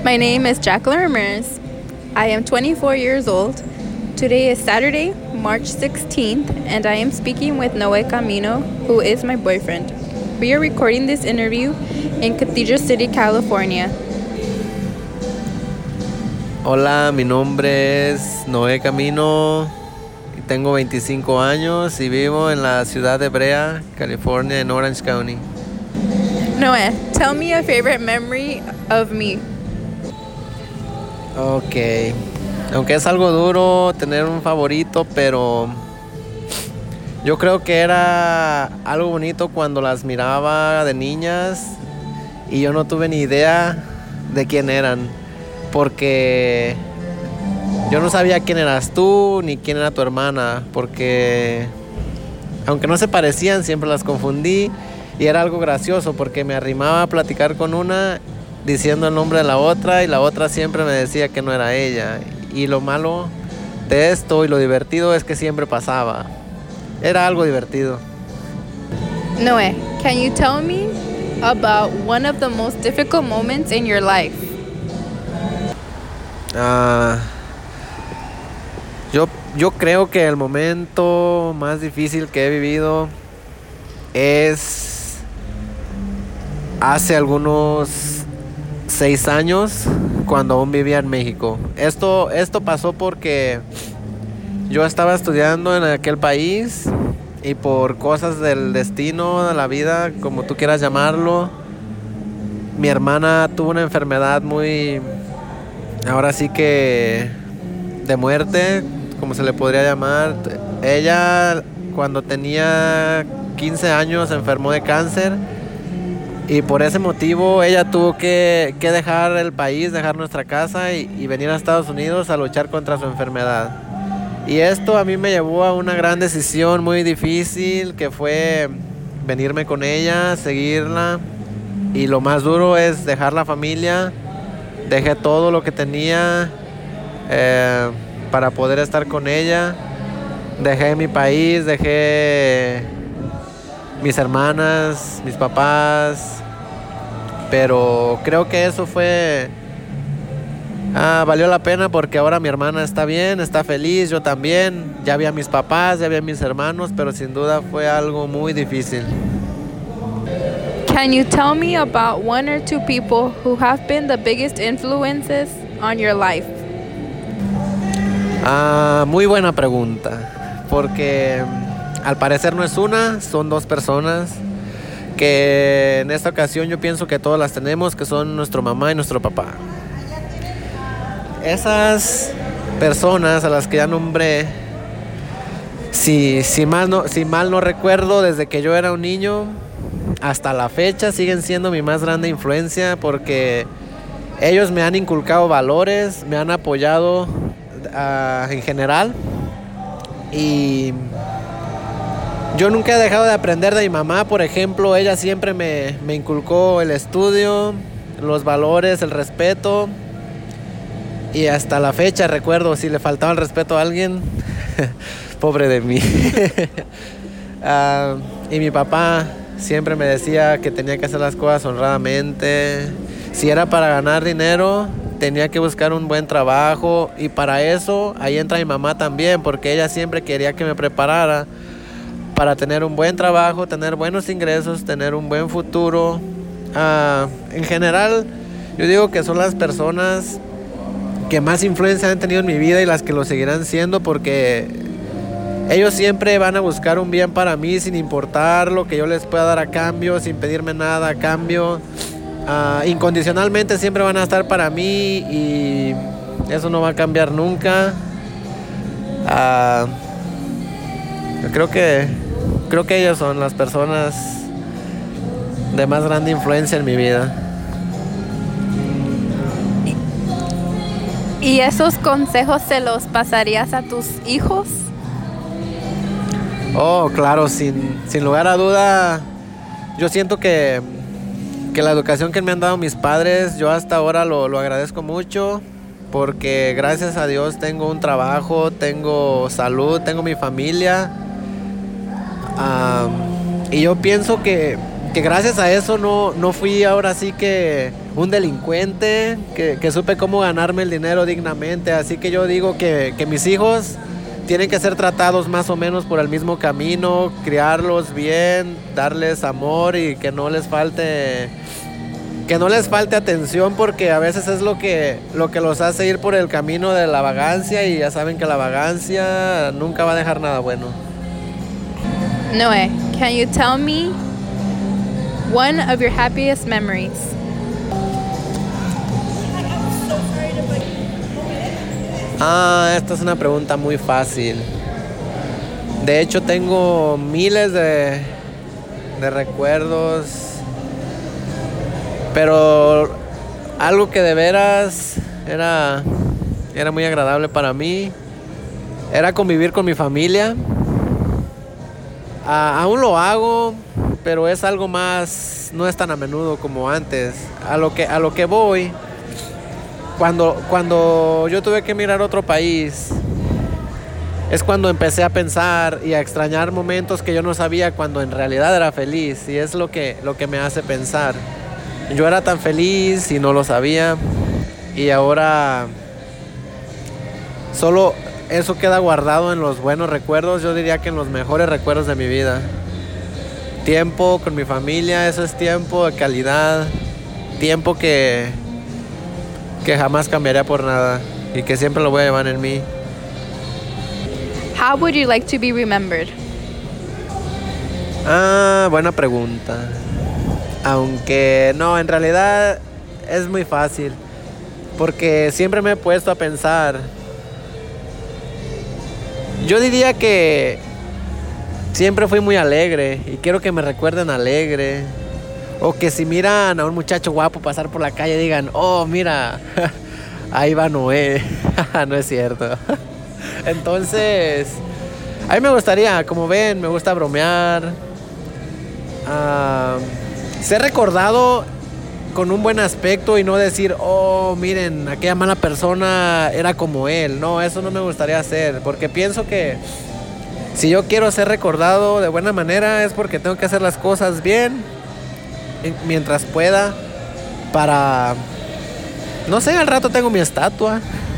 My name is Jacqueline Ramirez. I am 24 years old. Today is Saturday, March 16th, and I am speaking with Noé Camino, who is my boyfriend. We are recording this interview in Cathedral City, California. Hola, mi nombre es Noé Camino y tengo 25 años y vivo en la ciudad de Brea, California, en Orange County. Noé, tell me a favorite memory of me. Ok, aunque es algo duro tener un favorito, pero yo creo que era algo bonito cuando las miraba de niñas y yo no tuve ni idea de quién eran, porque yo no sabía quién eras tú ni quién era tu hermana, porque aunque no se parecían, siempre las confundí y era algo gracioso porque me arrimaba a platicar con una diciendo el nombre de la otra y la otra siempre me decía que no era ella. Y lo malo de esto y lo divertido es que siempre pasaba. Era algo divertido. Noé, can you tell me about one of the most difficult moments in your life? Yo creo que el momento más difícil que he vivido es hace algunos 6 años, cuando aún vivía en México. Esto pasó porque yo estaba estudiando en aquel país y por cosas del destino, de la vida, como tú quieras llamarlo, mi hermana tuvo una enfermedad muy, ahora sí que de muerte, como se le podría llamar. Ella, cuando tenía 15 años, se enfermó de cáncer. Y por ese motivo ella tuvo que dejar el país, dejar nuestra casa y venir a Estados Unidos a luchar contra su enfermedad. Y esto a mí me llevó a una gran decisión muy difícil, que fue venirme con ella, seguirla. Y lo más duro es dejar la familia. Dejé todo lo que tenía para poder estar con ella. Dejé mi país, dejé mis hermanas, mis papás, pero creo que eso valió la pena porque ahora mi hermana está bien, está feliz, yo también, ya vi a mis papás, ya vi a mis hermanos, pero sin duda fue algo muy difícil. Can you tell me about one or two people who have been the biggest influences on your life? Muy buena pregunta, porque al parecer no es una, son dos personas que en esta ocasión yo pienso que todas las tenemos, que son nuestra mamá y nuestro papá. Esas personas a las que ya nombré, si mal no recuerdo, desde que yo era un niño hasta la fecha siguen siendo mi más grande influencia, porque ellos me han inculcado valores, me han apoyado en general, y yo nunca he dejado de aprender de mi mamá. Por ejemplo, ella siempre me inculcó el estudio, los valores, el respeto. Y hasta la fecha recuerdo, si le faltaba el respeto a alguien, pobre de mí. Y mi papá siempre me decía que tenía que hacer las cosas honradamente. Si era para ganar dinero, tenía que buscar un buen trabajo. Y para eso, ahí entra mi mamá también, porque ella siempre quería que me preparara para tener un buen trabajo, tener buenos ingresos, tener un buen futuro. En general, yo digo que son las personas que más influencia han tenido en mi vida y las que lo seguirán siendo, porque ellos siempre van a buscar un bien para mí sin importar lo que yo les pueda dar a cambio, sin pedirme nada a cambio. Incondicionalmente siempre van a estar para mí y eso no va a cambiar nunca. Creo que ellos son las personas de más grande influencia en mi vida. ¿Y esos consejos se los pasarías a tus hijos? Oh, claro, sin lugar a duda. Yo siento que la educación que me han dado mis padres, yo hasta ahora lo agradezco mucho, porque gracias a Dios tengo un trabajo, tengo salud, tengo mi familia. Y yo pienso que gracias a eso no fui ahora sí que un delincuente, que supe cómo ganarme el dinero dignamente. Así que yo digo que mis hijos tienen que ser tratados más o menos por el mismo camino, criarlos bien, darles amor y que no les falte atención, porque a veces es lo que los hace ir por el camino de la vagancia, y ya saben que la vagancia nunca va a dejar nada bueno. Noe, can you tell me one of your happiest memories? Esta es una pregunta muy fácil. De hecho, tengo miles de recuerdos, pero algo que de veras era muy agradable para mí era convivir con mi familia. Aún lo hago, pero es algo más, no es tan a menudo como antes. A lo que voy, cuando yo tuve que emigrar a otro país, es cuando empecé a pensar y a extrañar momentos que yo no sabía cuando en realidad era feliz, y es lo que me hace pensar. Yo era tan feliz y no lo sabía, y ahora solo eso queda guardado en los buenos recuerdos. Yo diría que en los mejores recuerdos de mi vida. Tiempo con mi familia, eso es tiempo de calidad, tiempo que jamás cambiaría por nada y que siempre lo voy a llevar en mí. How would you like to be remembered? Buena pregunta. Aunque no, en realidad es muy fácil, porque siempre me he puesto a pensar. Yo diría que siempre fui muy alegre y quiero que me recuerden alegre. O que si miran a un muchacho guapo pasar por la calle digan, oh, mira, ahí va Noé. No es cierto. Entonces, a mí me gustaría, como ven, me gusta bromear. Ser recordado con un buen aspecto y no decir, oh, miren, aquella mala persona era como él. No, eso no me gustaría hacer, porque pienso que si yo quiero ser recordado de buena manera es porque tengo que hacer las cosas bien mientras pueda, para, no sé, al rato tengo mi estatua.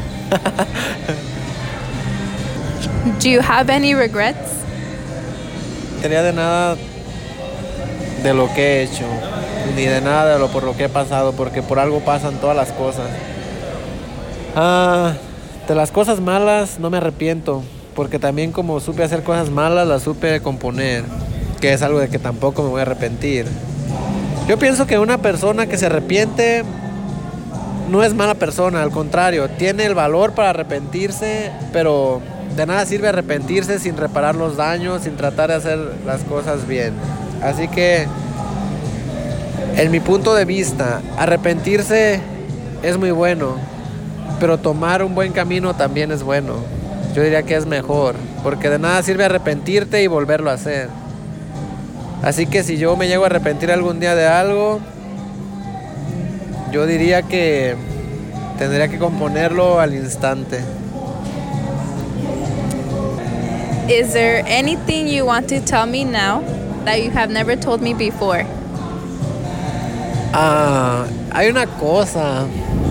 Do you have any regrets? No tenía de nada de lo que he hecho, ni de nada por lo que he pasado, porque por algo pasan todas las cosas. De las cosas malas no me arrepiento, porque también como supe hacer cosas malas, las supe componer, que es algo de que tampoco me voy a arrepentir. Yo pienso que una persona que se arrepiente no es mala persona, al contrario, tiene el valor para arrepentirse, pero de nada sirve arrepentirse sin reparar los daños, sin tratar de hacer las cosas bien. Así que, en mi punto de vista, arrepentirse es muy bueno, pero tomar un buen camino también es bueno. Yo diría que es mejor, porque de nada sirve arrepentirte y volverlo a hacer. Así que si yo me llego a arrepentir algún día de algo, yo diría que tendría que componerlo al instante. Is there anything you want to tell me now that you have never told me before? Hay una cosa.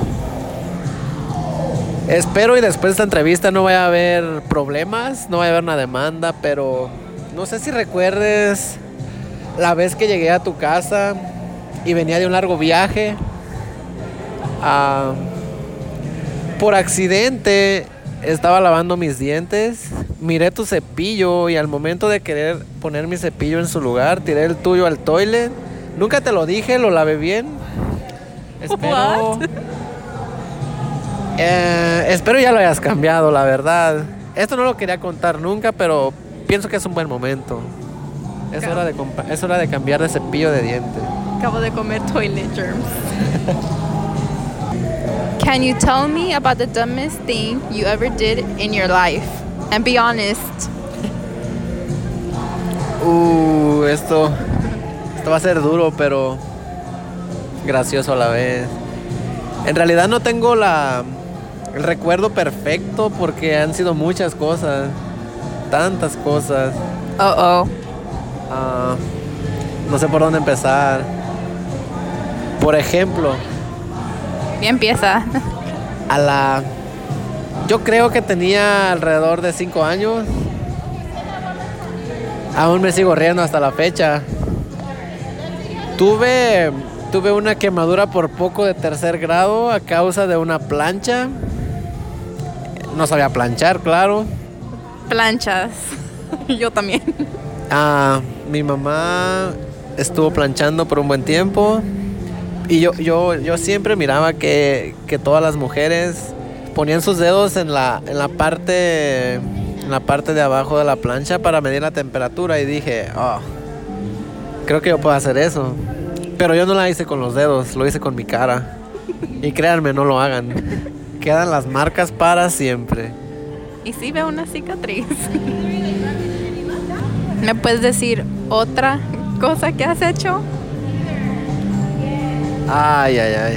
Espero y después de esta entrevista no vaya a haber problemas, no vaya a haber una demanda, pero no sé si recuerdes la vez que llegué a tu casa y venía de un largo viaje. Por accidente estaba lavando mis dientes, miré tu cepillo y al momento de querer poner mi cepillo en su lugar, tiré el tuyo al toilet. Nunca te lo dije, lo lavé bien. Espero ya lo hayas cambiado, la verdad. Esto no lo quería contar nunca, pero pienso que es un buen momento. Es hora de cambiar de cepillo de dientes. Acabo de comer toilet germs. Can you tell me about the dumbest thing you ever did in your life? And be honest. Esto va a ser duro, pero gracioso a la vez. En realidad no tengo el recuerdo perfecto porque han sido muchas cosas, tantas cosas. Uh-oh. No sé por dónde empezar. Por ejemplo, Y empieza. Yo creo que tenía alrededor de 5 años. Aún me sigo riendo hasta la fecha. Tuve una quemadura por poco de 3er grado a causa de una plancha. No sabía planchar, claro. Planchas. Yo también. Mi mamá estuvo planchando por un buen tiempo. Y yo siempre miraba que todas las mujeres ponían sus dedos en la parte de abajo de la plancha para medir la temperatura. Y dije, creo que yo puedo hacer eso. Pero yo no la hice con los dedos, lo hice con mi cara. Y créanme, no lo hagan. Quedan las marcas para siempre. Y sí veo una cicatriz. ¿Me puedes decir otra cosa que has hecho? Ay.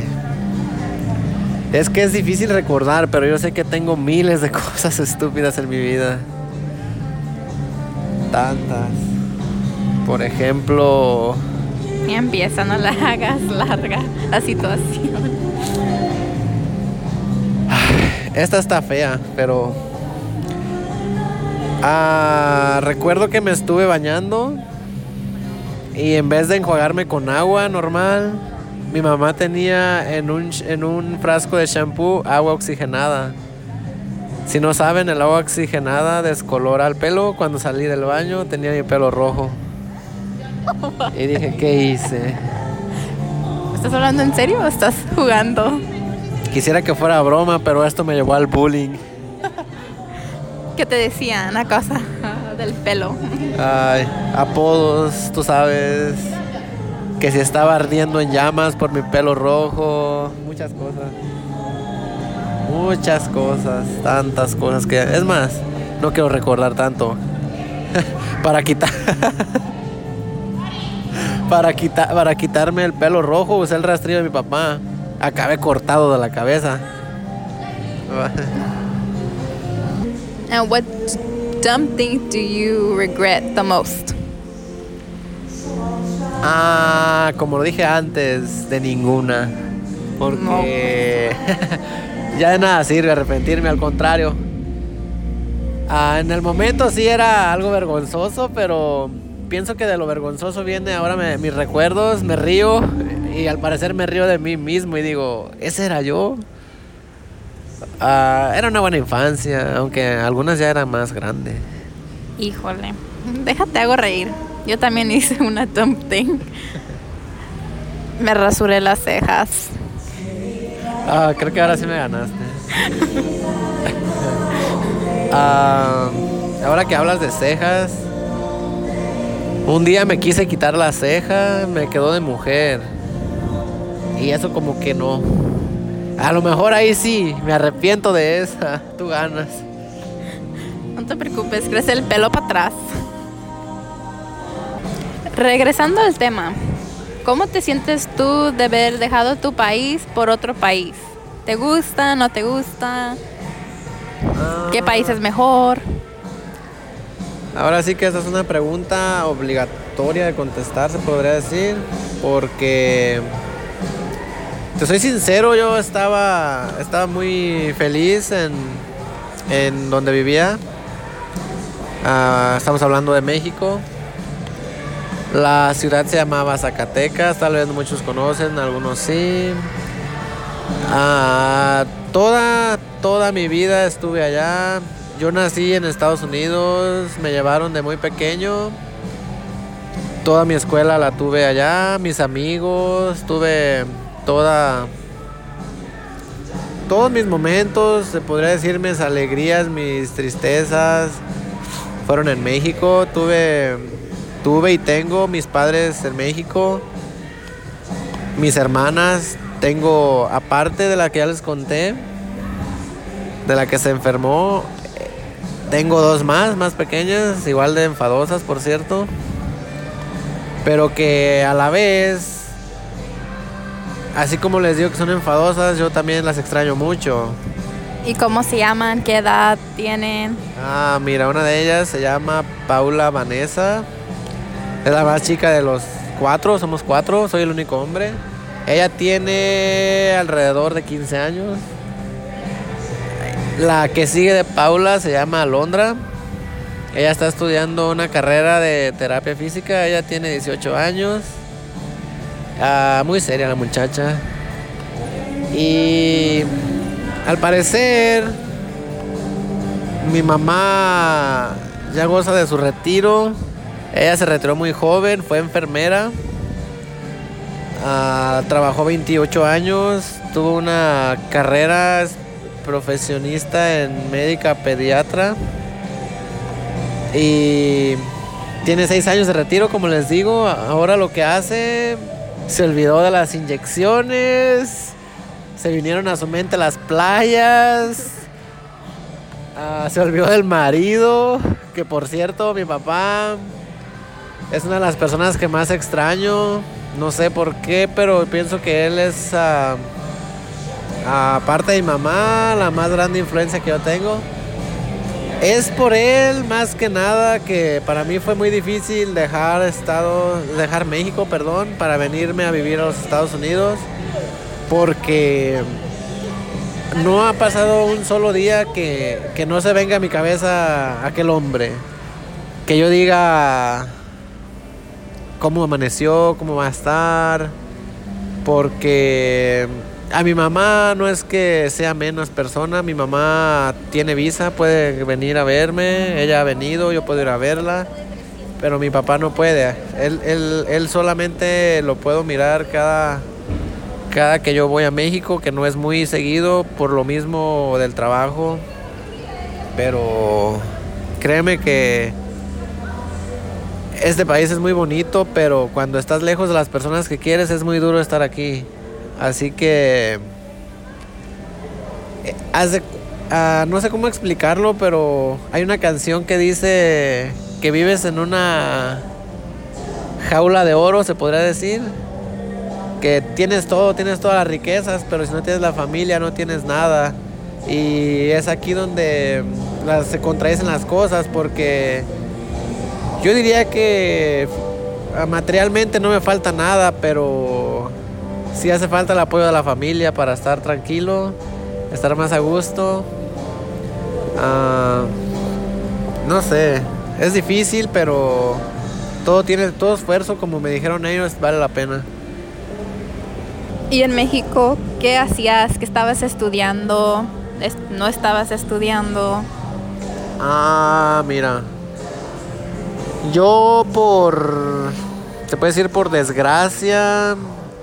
Es que es difícil recordar, pero yo sé que tengo miles de cosas estúpidas en mi vida. Tantas. Por ejemplo... Y empieza, no la hagas larga la situación. Esta está fea, pero... recuerdo que me estuve bañando y en vez de enjuagarme con agua normal, mi mamá tenía en un frasco de shampoo agua oxigenada. Si no saben, el agua oxigenada descolora el pelo. Cuando salí del baño tenía mi pelo rojo. Y dije, ¿qué hice? ¿Estás hablando en serio o estás jugando? Quisiera que fuera broma, pero esto me llevó al bullying. ¿Qué te decían? Una cosa del pelo. Ay, apodos, tú sabes. Que si estaba ardiendo en llamas por mi pelo rojo. Muchas cosas. Tantas cosas que... Es más, no quiero recordar tanto. Para quitarme el pelo rojo usé el rastrillo de mi papá. Acabé cortado de la cabeza. And what dumb thing do you regret the most? Como lo dije antes, de ninguna. Porque ya de nada sirve arrepentirme, al contrario. En el momento sí era algo vergonzoso, pero pienso que de lo vergonzoso viene ahora mis recuerdos, me río y al parecer me río de mí mismo y digo, ¿ese era yo? Era una buena infancia, aunque algunas ya eran más grandes. Híjole, déjate hago reír. Yo también hice una dumb thing. Me rasuré las cejas. Creo que ahora sí me ganaste. Ahora que hablas de cejas, un día me quise quitar la ceja, me quedó de mujer. Y eso como que no. A lo mejor ahí sí, me arrepiento de esa. Tú ganas. No te preocupes, crece el pelo para atrás. Regresando al tema, ¿cómo te sientes tú de haber dejado tu país por otro país? ¿Te gusta? ¿No te gusta? ¿Qué país es mejor? Ahora sí que esa es una pregunta obligatoria de contestar, se podría decir, porque te soy sincero, yo estaba muy feliz en donde vivía. Estamos hablando de México. La ciudad se llamaba Zacatecas, tal vez muchos conocen, algunos sí. Toda mi vida estuve allá. Yo nací en Estados Unidos, me llevaron de muy pequeño. Toda mi escuela la tuve allá, mis amigos, tuve todos mis momentos, se podría decir, mis alegrías, mis tristezas, fueron en México. Tuve y tengo mis padres en México, mis hermanas. Tengo, aparte de la que ya les conté, de la que se enfermó, tengo 2 más pequeñas, igual de enfadosas, por cierto, pero que a la vez, así como les digo que son enfadosas, yo también las extraño mucho. ¿Y cómo se llaman? ¿Qué edad tienen? Mira, una de ellas se llama Paula Vanessa. Es la más chica de los 4, somos 4, soy el único hombre. Ella tiene alrededor de 15 años. La que sigue de Paula se llama Alondra. Ella está estudiando una carrera de terapia física. Ella tiene 18 años. Muy seria la muchacha. Y al parecer mi mamá ya goza de su retiro. Ella se retiró muy joven, fue enfermera. Trabajó 28 años. Tuvo una carrera profesionista en médica pediatra. Y tiene 6 años de retiro, como les digo. Ahora lo que hace, se olvidó de las inyecciones. Se vinieron a su mente las playas. Se olvidó del marido. Que por cierto, mi papá es una de las personas que más extraño. No sé por qué, pero pienso que él es, aparte de mi mamá, la más grande influencia que yo tengo. Es por él más que nada que para mí fue muy difícil dejar México, para venirme a vivir a los Estados Unidos, porque no ha pasado un solo día que no se venga a mi cabeza aquel hombre, que yo diga cómo amaneció, cómo va a estar, porque a mi mamá no es que sea menos persona. Mi mamá tiene visa, puede venir a verme. Ella ha venido, yo puedo ir a verla. Pero mi papá no puede. Él solamente lo puedo mirar cada que yo voy a México, que no es muy seguido por lo mismo del trabajo. Pero créeme que este país es muy bonito, pero cuando estás lejos de las personas que quieres es muy duro estar aquí. Así que no sé cómo explicarlo, pero hay una canción que dice que vives en una jaula de oro, se podría decir, que tienes todo, tienes todas las riquezas, pero si no tienes la familia no tienes nada. Y es aquí donde se contradicen las cosas, porque yo diría que materialmente no me falta nada, pero sí hace falta el apoyo de la familia para estar tranquilo, estar más a gusto. No sé, es difícil, pero todo esfuerzo, como me dijeron ellos, vale la pena. ¿Y en México qué hacías? ¿Qué estabas estudiando? ¿No estabas estudiando? Mira, yo se puede decir por desgracia,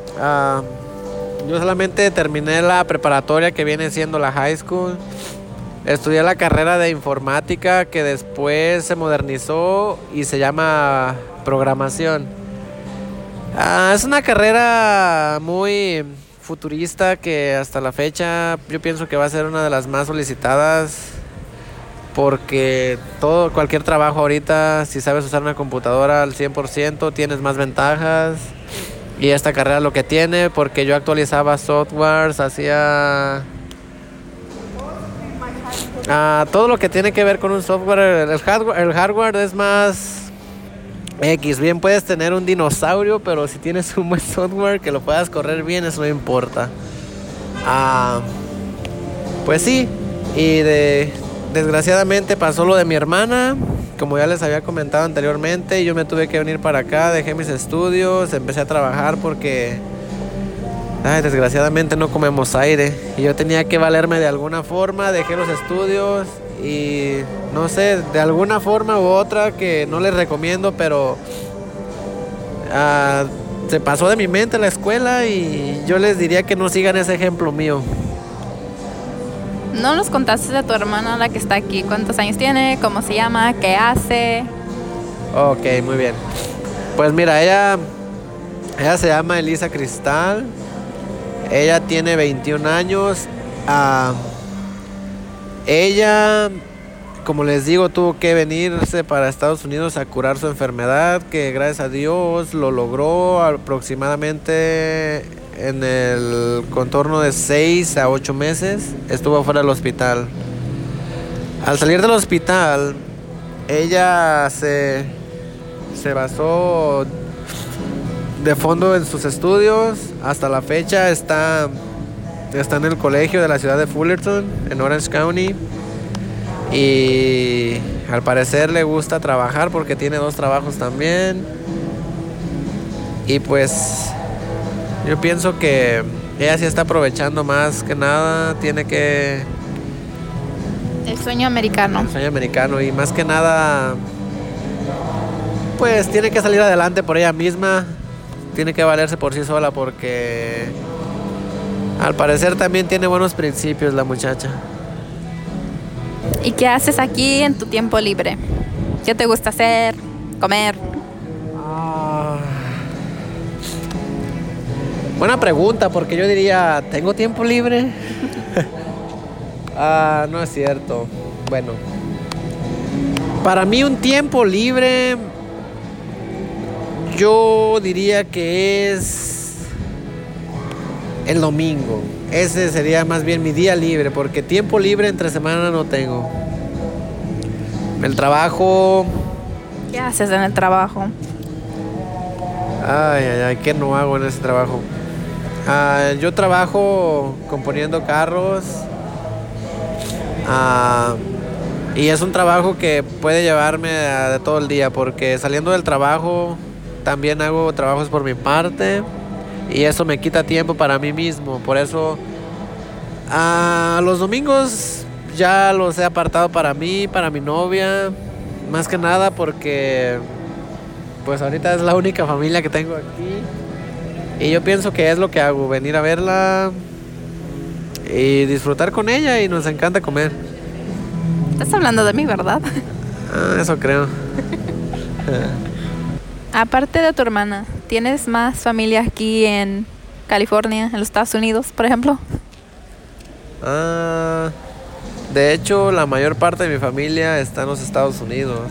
yo solamente terminé la preparatoria, que viene siendo la high school. Estudié la carrera de informática, que después se modernizó y se llama programación. Es una carrera muy futurista que hasta la fecha yo pienso que va a ser una de las más solicitadas, porque cualquier trabajo ahorita, si sabes usar una computadora al 100%, tienes más ventajas. Y esta carrera lo que tiene, porque yo actualizaba softwares, hacía todo lo que tiene que ver con un software. El hardware es más X. Bien, puedes tener un dinosaurio, pero si tienes un buen software que lo puedas correr bien, eso no importa. Pues sí, y desgraciadamente pasó lo de mi hermana, como ya les había comentado anteriormente, y yo me tuve que venir para acá, dejé mis estudios, empecé a trabajar porque desgraciadamente no comemos aire, y yo tenía que valerme de alguna forma. Dejé los estudios y no sé, de alguna forma u otra, que no les recomiendo, pero se pasó de mi mente la escuela, y yo les diría que no sigan ese ejemplo mío. ¿No nos contaste de tu hermana, la que está aquí? ¿Cuántos años tiene? ¿Cómo se llama? ¿Qué hace? Ok, muy bien. Pues mira, ella se llama Elisa Cristal. Ella tiene 21 años. Ella, como les digo, tuvo que venirse para Estados Unidos a curar su enfermedad, que gracias a Dios lo logró aproximadamente en el contorno de 6 a 8 meses. Estuvo fuera del hospital. Al salir del hospital, ella se basó de fondo en sus estudios. hasta la fecha está en el colegio de la ciudad de Fullerton, en Orange County. Y al parecer le gusta trabajar porque tiene 2 trabajos también. Y pues yo pienso que ella sí está aprovechando más que nada. Tiene que... El sueño americano. El sueño americano. Y más que nada, pues tiene que salir adelante por ella misma. Tiene que valerse por sí sola porque al parecer también tiene buenos principios la muchacha. ¿Y qué haces aquí en tu tiempo libre? ¿Qué te gusta hacer? ¿Comer? Buena pregunta, porque yo diría, ¿tengo tiempo libre? No es cierto. Bueno, para mí un tiempo libre, yo diría que es el domingo. Ese sería más bien mi día libre, porque tiempo libre entre semana no tengo. El trabajo... ¿Qué haces en el trabajo? Ay, ¿qué no hago en ese trabajo? Yo trabajo componiendo carros. Y es un trabajo que puede llevarme de todo el día, porque saliendo del trabajo también hago trabajos por mi parte. Y eso me quita tiempo para mí mismo. Por eso los domingos ya los he apartado para mí, para mi novia. Más que nada porque pues ahorita es la única familia que tengo aquí. Y yo pienso que es lo que hago, venir a verla y disfrutar con ella, y nos encanta comer. Estás hablando de mí, ¿verdad? Eso creo. Aparte de tu hermana, ¿tienes más familia aquí en California, en los Estados Unidos, por ejemplo? De hecho, la mayor parte de mi familia está en los Estados Unidos.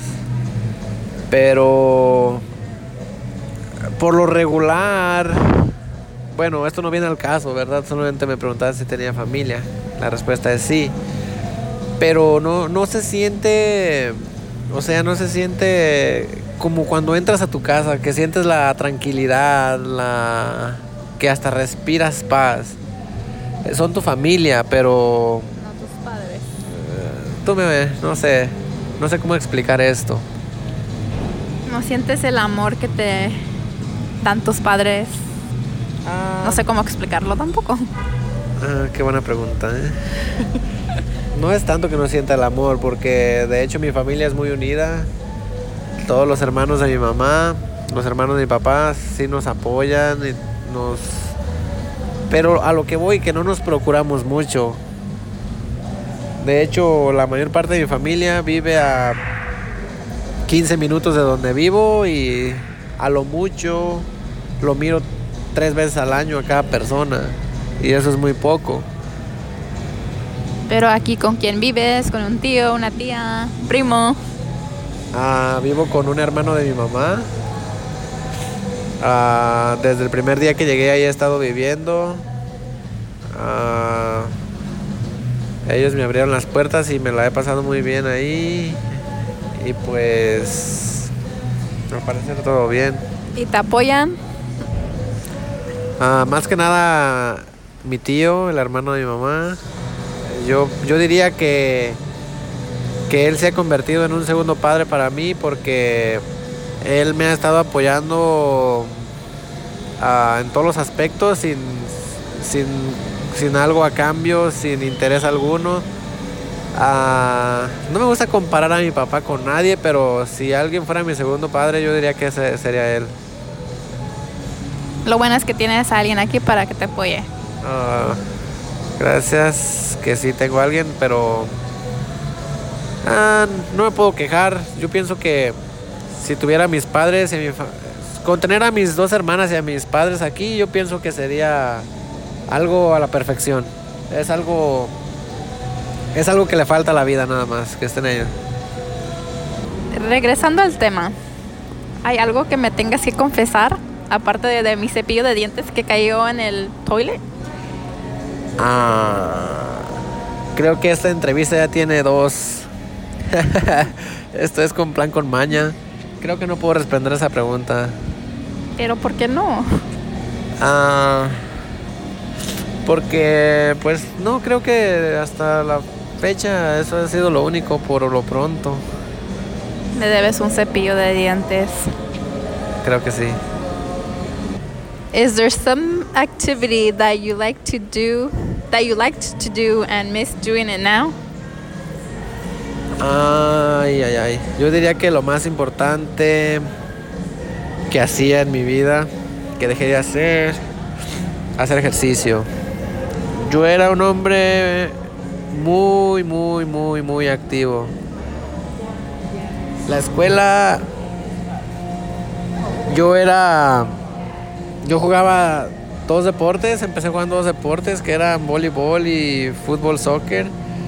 Pero por lo regular, bueno, esto no viene al caso, ¿verdad? Solamente me preguntaste si tenía familia. La respuesta es sí. Pero no se siente, o sea, no se siente como cuando entras a tu casa, que sientes la tranquilidad, que hasta respiras paz. Son tu familia, pero... No tus padres. Tú me ves, no sé cómo explicar esto. ¿No sientes el amor que te dan tus padres? No sé cómo explicarlo tampoco. Qué buena pregunta, ¿eh? No es tanto que no sienta el amor, porque de hecho mi familia es muy unida. Todos los hermanos de mi mamá, los hermanos de mi papá sí nos apoyan y pero a lo que voy, que no nos procuramos mucho. De hecho, la mayor parte de mi familia vive a 15 minutos de donde vivo, y a lo mucho lo miro 3 veces al año a cada persona, y eso es muy poco. Pero aquí, ¿con quién vives? ¿Con un tío, una tía, un primo? Vivo con un hermano de mi mamá. Desde el primer día que llegué ahí he estado viviendo. Ellos me abrieron las puertas y me la he pasado muy bien ahí. Y pues al parecer todo bien. ¿Y te apoyan? Más que nada mi tío, el hermano de mi mamá. Yo diría que él se ha convertido en un segundo padre para mí, porque él me ha estado apoyando en todos los aspectos, sin algo a cambio, sin interés alguno. No me gusta comparar a mi papá con nadie, pero si alguien fuera mi segundo padre, yo diría que ese sería él. Lo bueno es que tienes a alguien aquí para que te apoye. Gracias, que sí tengo a alguien, pero no me puedo quejar. Yo pienso que si tuviera a mis padres con tener a mis 2 hermanas y a mis padres aquí, yo pienso que sería algo a la perfección. Es algo que le falta a la vida, nada más, que estén ellos. Regresando al tema, ¿hay algo que me tengas que confesar? Aparte de mi cepillo de dientes que cayó en el toilet. Creo que esta entrevista ya tiene 2. Esto es con plan con maña. Creo que no puedo responder esa pregunta. ¿Pero por qué no? Ah, porque pues no creo que hasta la fecha eso ha sido lo único por lo pronto. Le debes un cepillo de dientes. Creo que sí. Is there some activity that you liked to do and miss doing it now? Ay, ay, ay. Yo diría que lo más importante que hacía en mi vida, que dejé de hacer ejercicio. Yo era un hombre muy, muy, muy, muy activo. La escuela, yo jugaba dos deportes, empecé jugando dos deportes que eran voleibol y fútbol, soccer,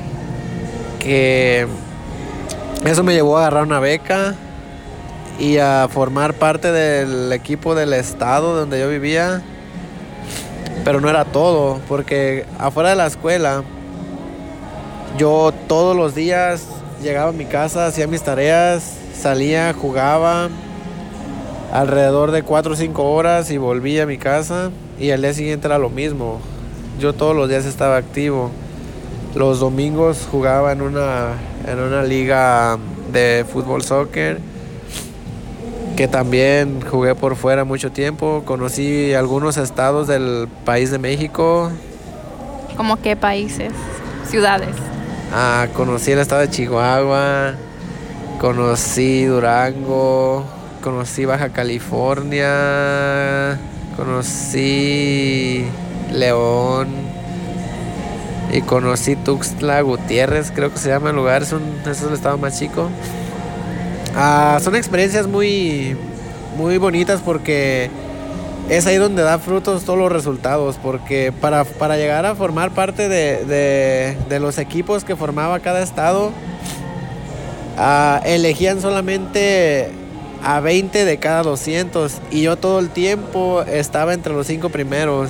que eso me llevó a agarrar una beca y a formar parte del equipo del estado donde yo vivía. Pero no era todo, porque afuera de la escuela, yo todos los días llegaba a mi casa, hacía mis tareas, salía, jugaba alrededor de 4 o 5 horas y volvía a mi casa, y al día siguiente era lo mismo. Yo todos los días estaba activo. Los domingos jugaba en una liga de fútbol soccer, que también jugué por fuera mucho tiempo. Conocí algunos estados del país de México. ¿Cómo qué países? Ciudades. Conocí el estado de Chihuahua, conocí Durango, conocí Baja California, conocí León y conocí Tuxtla Gutiérrez, creo que se llama el lugar, ese es el estado más chico. Son experiencias muy, muy bonitas porque es ahí donde da frutos todos los resultados, porque para llegar a formar parte de los equipos que formaba cada estado, elegían solamente a 20 de cada 200, y yo todo el tiempo estaba entre los 5 primeros.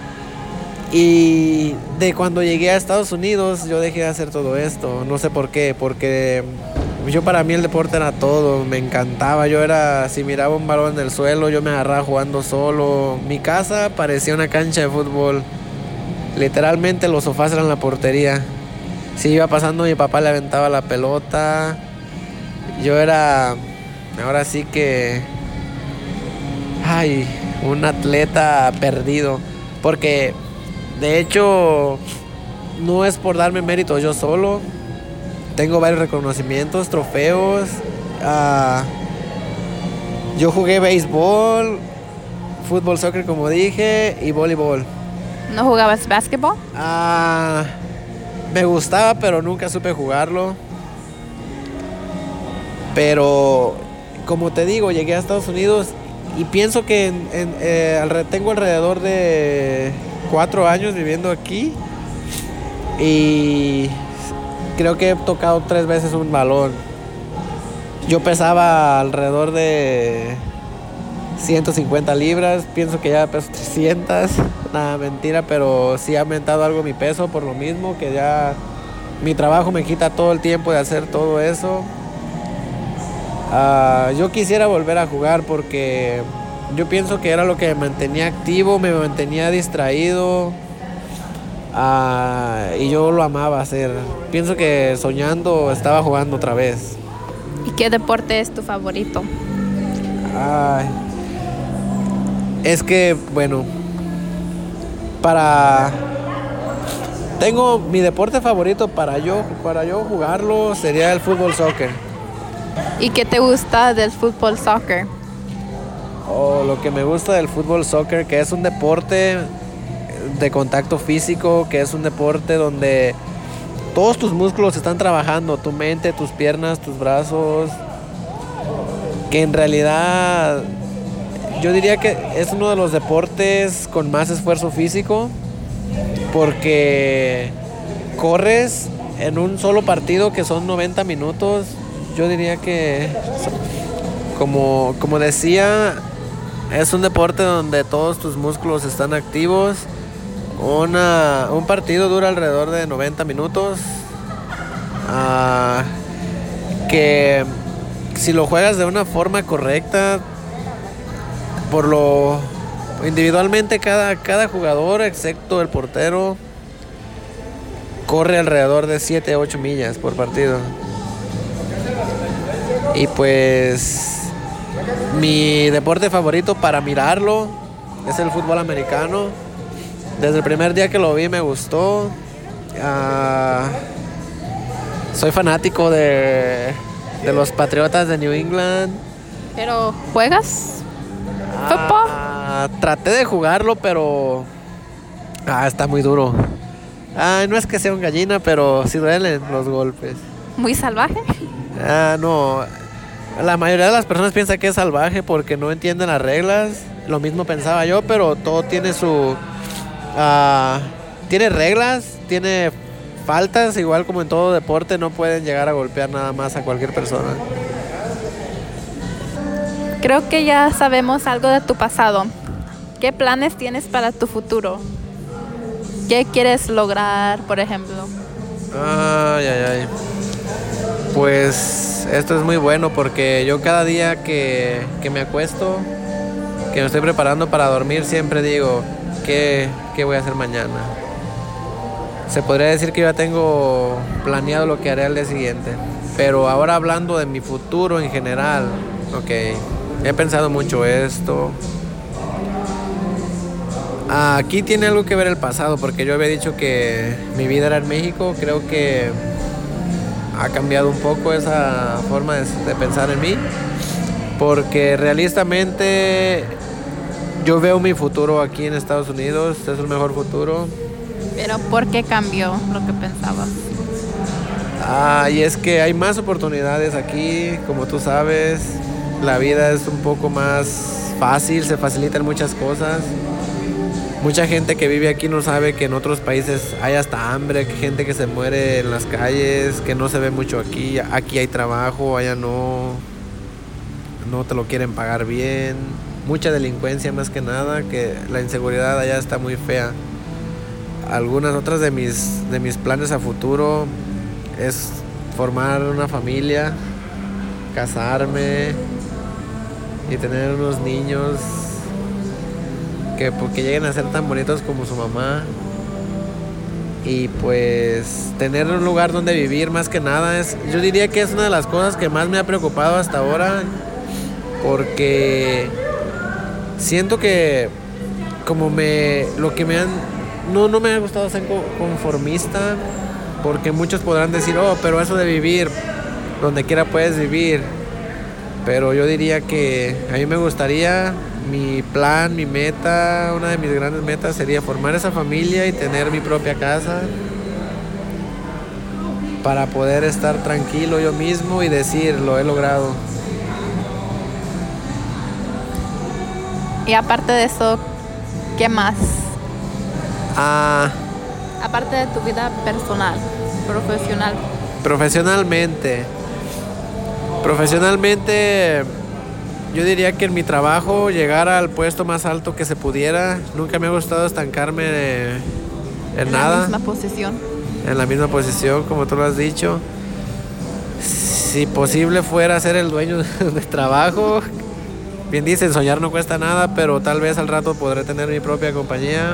Y de cuando llegué a Estados Unidos yo dejé de hacer todo esto, no sé por qué, porque para mí el deporte era todo, me encantaba. Si miraba un balón en el suelo, yo me agarraba jugando solo. Mi casa parecía una cancha de fútbol. Literalmente los sofás eran la portería. Si iba pasando, mi papá le aventaba la pelota. Ahora sí que, un atleta perdido. Porque, de hecho, no es por darme méritos yo solo. Tengo varios reconocimientos, trofeos. Yo jugué béisbol, fútbol, soccer, como dije, y voleibol. ¿No jugabas básquetbol? Me gustaba, pero nunca supe jugarlo. Pero, como te digo, llegué a Estados Unidos y pienso que tengo alrededor de 4 años viviendo aquí. Y creo que he tocado 3 veces un balón. Yo pesaba alrededor de 150 libras. Pienso que ya peso 300. Nada, mentira, pero sí ha aumentado algo mi peso por lo mismo, que ya mi trabajo me quita todo el tiempo de hacer todo eso. Yo quisiera volver a jugar porque yo pienso que era lo que me mantenía activo, me mantenía distraído. Y yo lo amaba hacer. Pienso que soñando estaba jugando otra vez. ¿Y qué deporte es tu favorito? Es que, bueno, tengo mi deporte favorito para yo jugarlo sería el fútbol soccer. ¿Y qué te gusta del fútbol soccer? Lo que me gusta del fútbol soccer, que es un deporte de contacto físico, que es un deporte donde todos tus músculos están trabajando, tu mente, tus piernas, tus brazos, que en realidad yo diría que es uno de los deportes con más esfuerzo físico, porque corres en un solo partido que son 90 minutos. Yo diría que, como decía, es un deporte donde todos tus músculos están activos. Un partido dura alrededor de 90 minutos. Que si lo juegas de una forma correcta, por individualmente cada jugador, excepto el portero, corre alrededor de 7 a 8 millas por partido. Y pues mi deporte favorito para mirarlo es el fútbol americano. Desde el primer día que lo vi me gustó. Soy fanático de los Patriotas de New England. ¿Pero juegas fútbol? Traté de jugarlo, pero está muy duro. No es que sea un gallina, pero sí duelen los golpes. ¿Muy salvaje? No. La mayoría de las personas piensa que es salvaje porque no entienden las reglas. Lo mismo pensaba yo, pero todo tiene su... tiene reglas, tiene faltas, igual como en todo deporte, no pueden llegar a golpear nada más a cualquier persona. Creo que ya sabemos algo de tu pasado. ¿Qué planes tienes para tu futuro? ¿Qué quieres lograr, por ejemplo? Pues esto es muy bueno porque yo cada día que me acuesto, que me estoy preparando para dormir, siempre digo, ¿qué voy a hacer mañana? Se podría decir que ya tengo planeado lo que haré al día siguiente. Pero ahora hablando de mi futuro en general, he pensado mucho esto. Aquí tiene algo que ver el pasado, porque yo había dicho que mi vida era en México. Creo que ha cambiado un poco esa forma de pensar en mí, porque realistamente yo veo mi futuro aquí en Estados Unidos, es el mejor futuro. ¿Pero por qué cambió lo que pensabas? Y es que hay más oportunidades aquí, como tú sabes, la vida es un poco más fácil, se facilitan muchas cosas. Mucha gente que vive aquí no sabe que en otros países hay hasta hambre, que gente que se muere en las calles, que no se ve mucho aquí. Aquí hay trabajo, allá no te lo quieren pagar bien. Mucha delincuencia más que nada, que la inseguridad allá está muy fea. Algunas otras de mis planes a futuro es formar una familia, casarme y tener unos niños que lleguen a ser tan bonitos como su mamá. Y pues tener un lugar donde vivir más que nada yo diría que es una de las cosas que más me ha preocupado hasta ahora, porque siento que no me ha gustado ser conformista, porque muchos podrán decir, pero eso de vivir donde quiera puedes vivir, pero yo diría que a mí me gustaría, mi plan, mi meta, una de mis grandes metas sería formar esa familia y tener mi propia casa para poder estar tranquilo yo mismo y decir, lo he logrado. Y aparte de eso, ¿qué más? Aparte de tu vida personal, profesional. Profesionalmente, yo diría que en mi trabajo llegar al puesto más alto que se pudiera. Nunca me ha gustado estancarme en nada. En la misma posición. En la misma posición, como tú lo has dicho. Si posible fuera ser el dueño del trabajo. Bien dicen, soñar no cuesta nada, pero tal vez al rato podré tener mi propia compañía.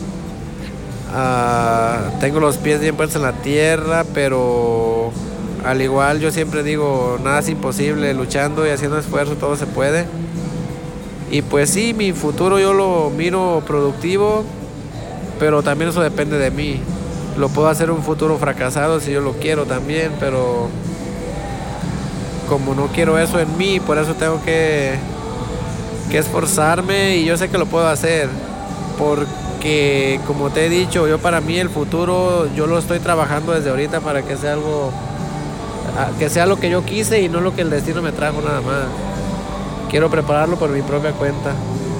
Tengo los pies bien puestos en la tierra, pero al igual yo siempre digo, nada es imposible, luchando y haciendo esfuerzo todo se puede. Y pues sí, mi futuro yo lo miro productivo, pero también eso depende de mí. Lo puedo hacer un futuro fracasado si yo lo quiero también, pero como no quiero eso en mí, por eso tengo que esforzarme, y yo sé que lo puedo hacer, porque como te he dicho, yo para mí el futuro yo lo estoy trabajando desde ahorita para que sea algo, que sea lo que yo quise y no lo que el destino me trajo nada más. Quiero prepararlo por mi propia cuenta.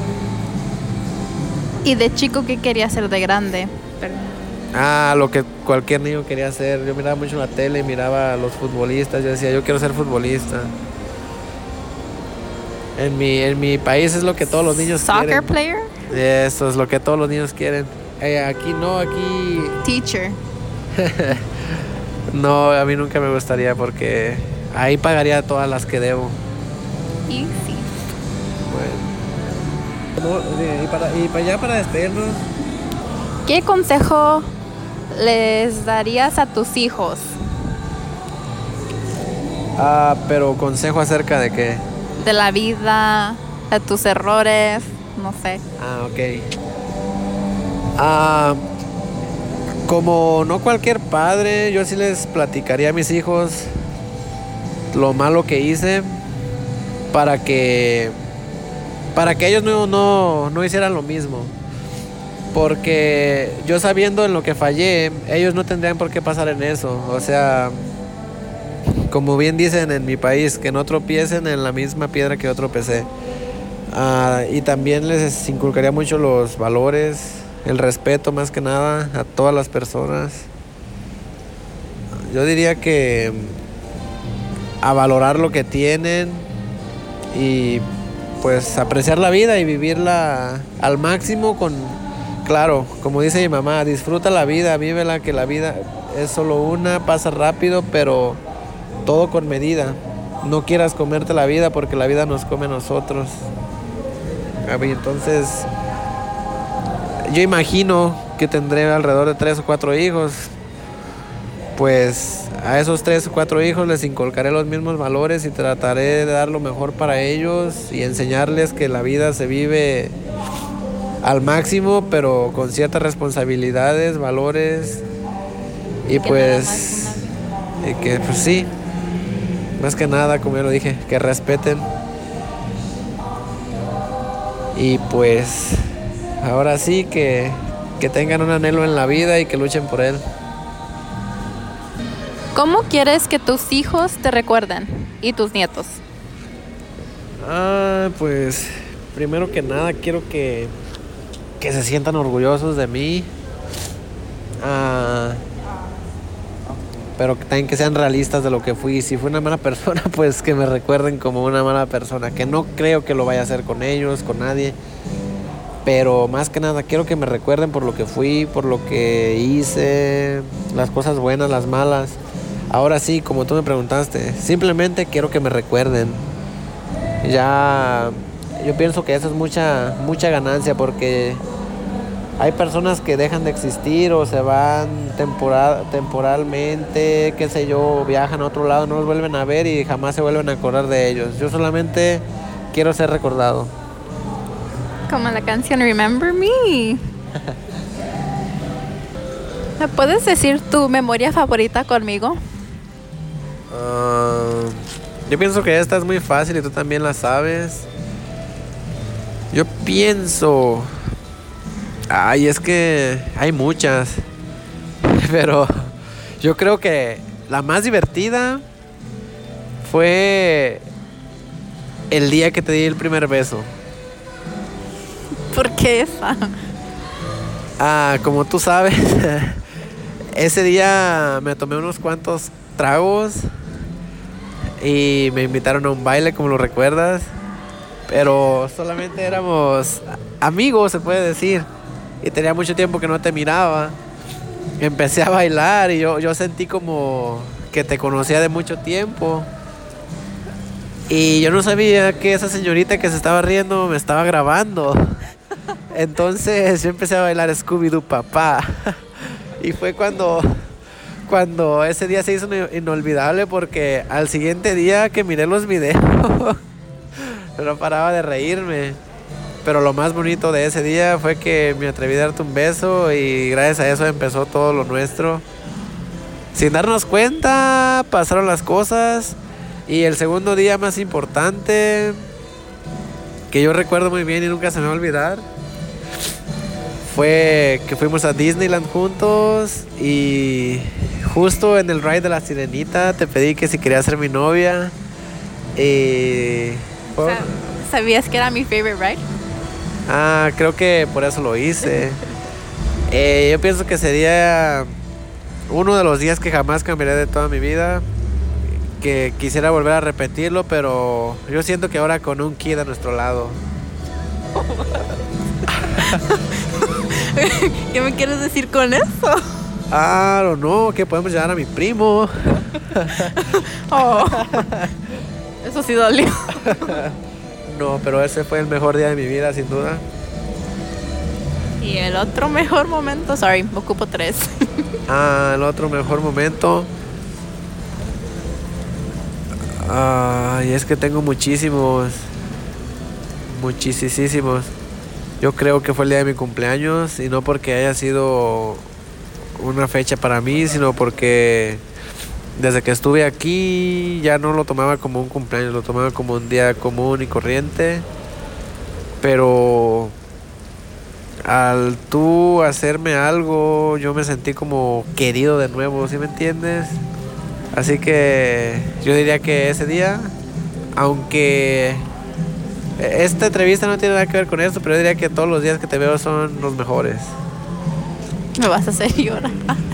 ¿Y de chico qué querías ser de grande? Lo que cualquier niño quería hacer. Yo miraba mucho la tele y miraba a los futbolistas. Yo decía, yo quiero ser futbolista. En mi país es lo que todos los niños quieren. ¿Soccer player? Eso es lo que todos los niños quieren. Aquí no, aquí... Teacher. No, a mí nunca me gustaría, porque ahí pagaría todas las que debo. Y sí. Bueno. Y para allá, para despedirnos. ¿Qué consejo les darías a tus hijos? Pero consejo acerca de qué. De la vida, de tus errores, no sé. Ok. Como no cualquier padre, yo sí les platicaría a mis hijos lo malo que hice para que ellos no hicieran lo mismo. Porque yo sabiendo en lo que fallé, ellos no tendrían por qué pasar en eso. O sea, como bien dicen en mi país, que no tropiecen en la misma piedra que yo tropecé. Y también les inculcaría mucho los valores, el respeto más que nada a todas las personas. Yo diría que a valorar lo que tienen y pues apreciar la vida y vivirla al máximo claro, como dice mi mamá, disfruta la vida, vívela, que la vida es solo una, pasa rápido, pero todo con medida. No quieras comerte la vida porque la vida nos come a nosotros. Entonces, yo imagino que tendré alrededor de 3 o 4 hijos. Pues a esos 3 o 4 hijos les inculcaré los mismos valores y trataré de dar lo mejor para ellos y enseñarles que la vida se vive al máximo, pero con ciertas responsabilidades, valores y pues sí, más que nada, como ya lo dije, que respeten. Y pues ahora sí que tengan un anhelo en la vida y que luchen por él. ¿Cómo quieres que tus hijos te recuerden y tus nietos? Pues primero que nada quiero que se sientan orgullosos de mí. Pero también que sean realistas de lo que fui. Si fui una mala persona, pues que me recuerden como una mala persona. Que no creo que lo vaya a hacer con ellos, con nadie. Pero más que nada quiero que me recuerden por lo que fui, por lo que hice, las cosas buenas, las malas. Ahora sí, como tú me preguntaste, simplemente quiero que me recuerden. Ya, yo pienso que eso es mucha ganancia porque hay personas que dejan de existir o se van temporalmente, qué sé yo, viajan a otro lado, no los vuelven a ver y jamás se vuelven a acordar de ellos. Yo solamente quiero ser recordado. Como la canción Remember Me. ¿Me puedes decir tu memoria favorita conmigo? Yo pienso que esta es muy fácil y tú también la sabes. Yo pienso... es que hay muchas. Pero yo creo que la más divertida fue el día que te di el primer beso. ¿Por qué esa? Como tú sabes, ese día me tomé unos cuantos tragos y me invitaron a un baile, como lo recuerdas. Pero solamente éramos amigos, se puede decir. Y tenía mucho tiempo que no te miraba. Empecé a bailar y yo sentí como que te conocía de mucho tiempo. Y yo no sabía que esa señorita que se estaba riendo me estaba grabando. Entonces yo empecé a bailar Scooby-Doo Papá. Y fue cuando ese día se hizo inolvidable porque al siguiente día que miré los videos no paraba de reírme. Pero lo más bonito de ese día fue que me atreví a darte un beso y gracias a eso empezó todo lo nuestro. Sin darnos cuenta, pasaron las cosas. Y el segundo día más importante, que yo recuerdo muy bien y nunca se me va a olvidar, fue que fuimos a Disneyland juntos y justo en el ride de la Sirenita te pedí que si querías ser mi novia. ¿Sabías que era mi favorite ride? Creo que por eso lo hice. Yo pienso que sería uno de los días que jamás cambiaré de toda mi vida. Que quisiera volver a repetirlo, pero yo siento que ahora con un kid a nuestro lado. ¿Qué me quieres decir con eso? No, que podemos llevar a mi primo. Oh, eso sí dolió. No, pero ese fue el mejor día de mi vida, sin duda. Y el otro mejor momento, sorry, ocupo 3. El otro mejor momento. Y es que tengo muchísimos. Muchísimos. Yo creo que fue el día de mi cumpleaños. Y no porque haya sido una fecha para mí, sino porque desde que estuve aquí ya no lo tomaba como un cumpleaños, lo tomaba como un día común y corriente. Pero al tú hacerme algo, yo me sentí como querido de nuevo, ¿sí me entiendes? Así que yo diría que ese día, aunque esta entrevista no tiene nada que ver con esto, pero yo diría que todos los días que te veo son los mejores. Me vas a hacer llorar.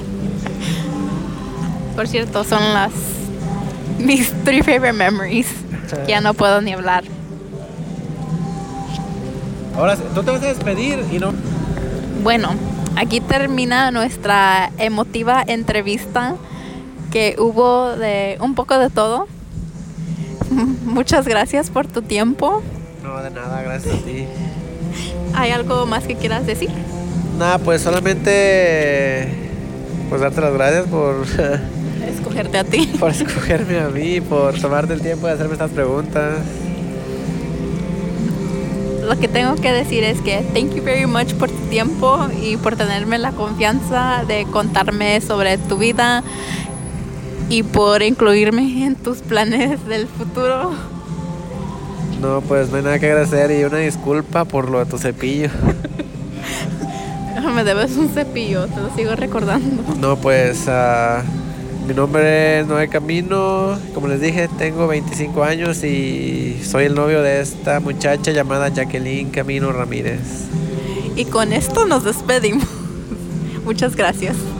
Por cierto, son mis 3 favorite memories. Ya no puedo ni hablar. Ahora, tú te vas a despedir y no. Bueno, aquí termina nuestra emotiva entrevista que hubo de un poco de todo. Muchas gracias por tu tiempo. No, de nada, gracias a ti. ¿Hay algo más que quieras decir? Nada, pues solamente pues darte las gracias por Escogerte a ti. por escogerme a mí, por tomarte el tiempo de hacerme estas preguntas. Lo que tengo que decir es que thank you very much por tu tiempo y por tenerme la confianza de contarme sobre tu vida y por incluirme en tus planes del futuro. No, pues no hay nada que agradecer y una disculpa por lo de tu cepillo. Me debes un cepillo, te lo sigo recordando. No, pues mi nombre es Noé Camino. Como les dije, tengo 25 años y soy el novio de esta muchacha llamada Jacqueline Camino Ramírez. Y con esto nos despedimos. Muchas gracias.